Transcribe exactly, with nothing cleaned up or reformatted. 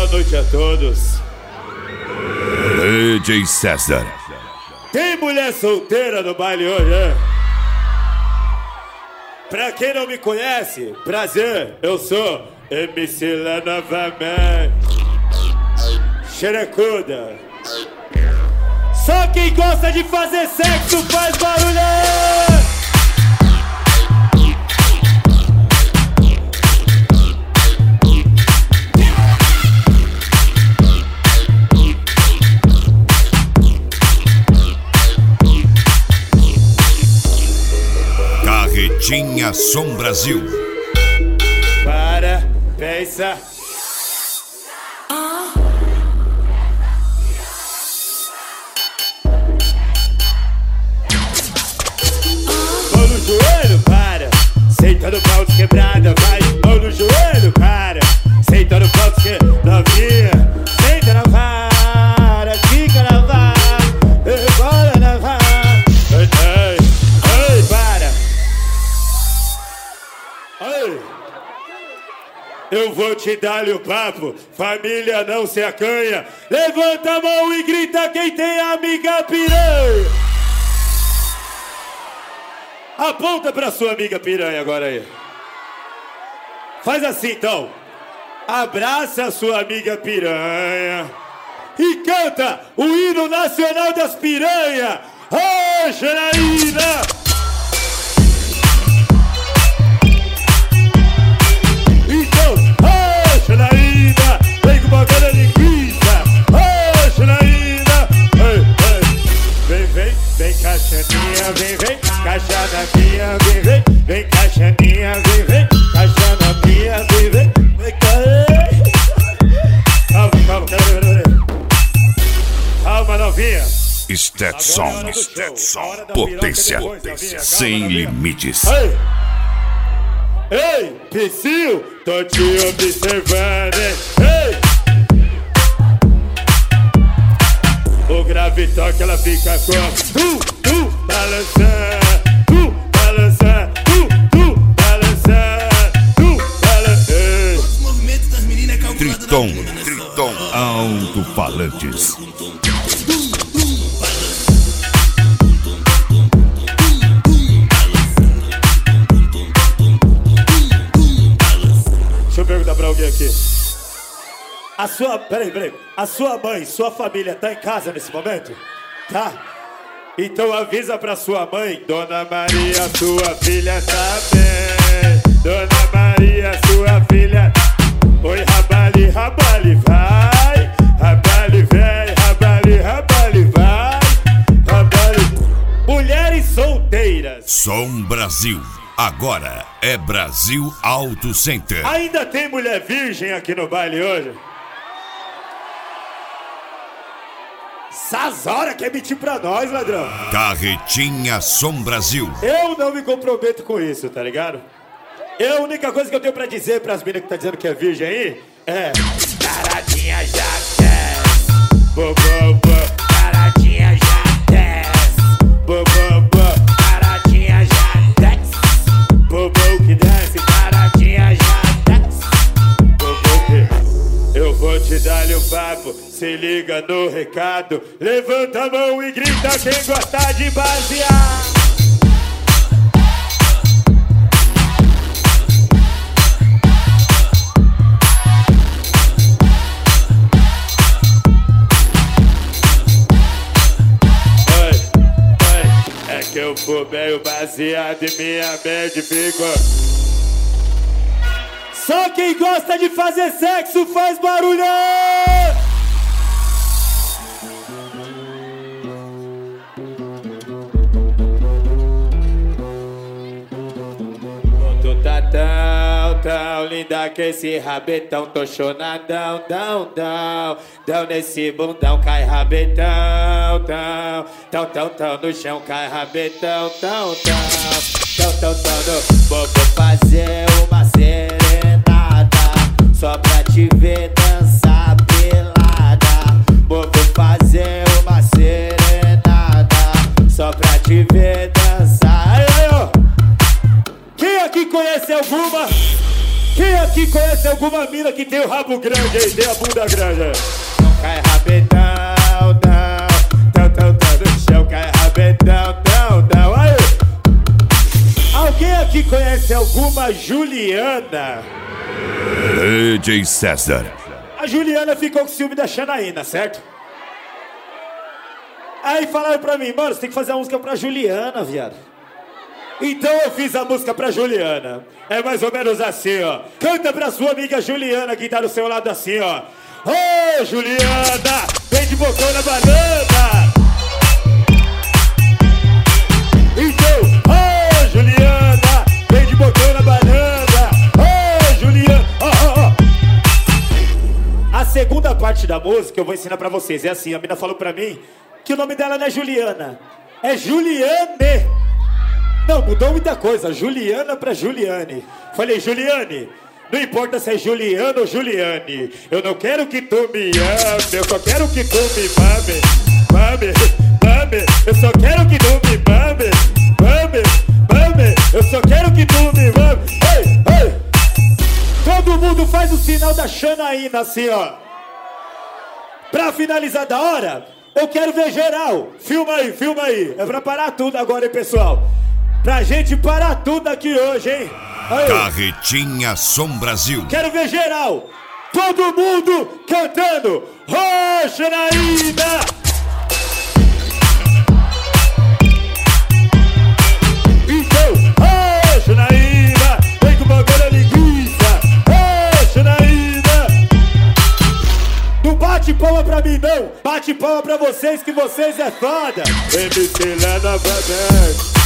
noite a todos. D J César. Tem mulher solteira no baile hoje, é? Pra quem não me conhece, prazer, eu sou M C lá novamente. Xerecuda. Só quem gosta de fazer sexo faz barulho. Carretinha Som Brasil. Para, pensa. Mão no joelho, para. Senta no pau de quebrada, vai. Mão no joelho, para. Senta no pau de quebrada, novinha. Senta na vara, fica na vara. Rebola na vara. Ei, ei, para. Ei. Eu vou te dar-lhe o papo, família não se acanha. Levanta a mão e grita quem tem amiga piranha. Aponta pra sua amiga piranha agora aí. Faz assim então. Abraça a sua amiga piranha e canta o hino nacional das piranhas. Ô, Janaína! Então, ô, Janaína! Vem com bagulho de linguiça. Ô, Janaína! Ei, ei. Vem, vem, vem caixaninha, vem, vem. Caixa na minha, vem, vem. Vem caixaninha, vem, vem. Caixa na minha, vem, vem. Vem cá. Calma, calma, calma. Calma, novinha. Stetson, Stetson. Potência, potência sem limites. Ei, ei, Psyu, tô te observando, hein? Ei. O grave toque, ela fica como tu, tu, balançando, tu, balançando, tu, tu, balançando, tu, balançando. Os movimentos das meninas é calculado. Triton, Triton, alto-falantes. Deixa eu perguntar pra alguém aqui. A sua, peraí, peraí. A sua mãe, sua família tá em casa nesse momento? Tá? Então avisa pra sua mãe, Dona Maria, sua filha tá bem. Dona Maria, sua filha. Oi, rabali, rabali, vai. Rabali, vem, rabali, rabali, vai. Rabali. Mulheres solteiras. Som Brasil. Agora é Brasil Auto Center. Ainda tem mulher virgem aqui no baile hoje? Essas horas quer mentir pra nós, ladrão. Carretinha Som Brasil. Eu não me comprometo com isso, tá ligado? Eu, a única coisa que eu tenho pra dizer pras meninas que tá dizendo que é virgem aí é: Taradinha já desce, bo, bo, bo. Taradinha já desce, bo, bo, bo. Taradinha já desce, bo, bo que desce. Taradinha já desce, bo, bo que. Eu vou te dar-lhe um papo, se liga no recado. Levanta a mão e grita quem gosta de basear. É que eu fumei o baseado e minha mente ficou. Só quem gosta de fazer sexo faz barulho! Tu tá tão, tão linda que esse rabetão tô chonadão, dão, dão, dão nesse bundão, cai rabetão, tão, tão, tão, tão no chão, cai rabetão, tão, tão, tão, tão, tão no. Vou fazer uma serenata só pra te ver dançar pelada. Vou fazer uma serenata só pra te ver dançar. Aí, aí, ó. Quem aqui conhece alguma Quem aqui conhece alguma mina que tem o rabo grande aí, tem a bunda grande? Não cai rabetão, não, tão, tão, tão no chão, cai rabetão, tão, tão, aí. Alguém aqui conhece alguma Juliana? D J César. A Juliana ficou com ciúme da Xanaína, certo? Aí falaram pra mim, mano, você tem que fazer a música pra Juliana, viado. Então eu fiz a música pra Juliana. É mais ou menos assim, ó. Canta pra sua amiga Juliana que tá do seu lado assim, ó. Ô, oh, Juliana, vem de bocão na banana. Então, ô, oh, Juliana, vem de bocão na banana. Ô, oh, Juliana, ó, ó, ó. A segunda parte da música eu vou ensinar pra vocês. É assim, a mina falou pra mim que o nome dela não é Juliana, é Juliane. Não, mudou muita coisa, Juliana pra Juliane. Falei, Juliane, não importa se é Juliana ou Juliane, eu não quero que tu me ame, eu só quero que tu me mame. Mame, mame, eu só quero que tu me mame. Mame, mame, eu só quero que tu me mame. Ei, ei. Todo mundo faz o sinal da Xanaína assim, ó. Pra finalizar da hora, eu quero ver geral. Filma aí, filma aí. É pra parar tudo agora, hein, pessoal? Pra gente parar tudo aqui hoje, hein? Aí. Carretinha Som Brasil. Quero ver geral. Todo mundo cantando. Ô, Xanaína! Então, ô, Xanaína! Vem com o bagulho da linguiça. Ô, Xanaína! Não bate palma pra mim, não. Bate palma pra vocês, que vocês é foda. M C lá na Banana.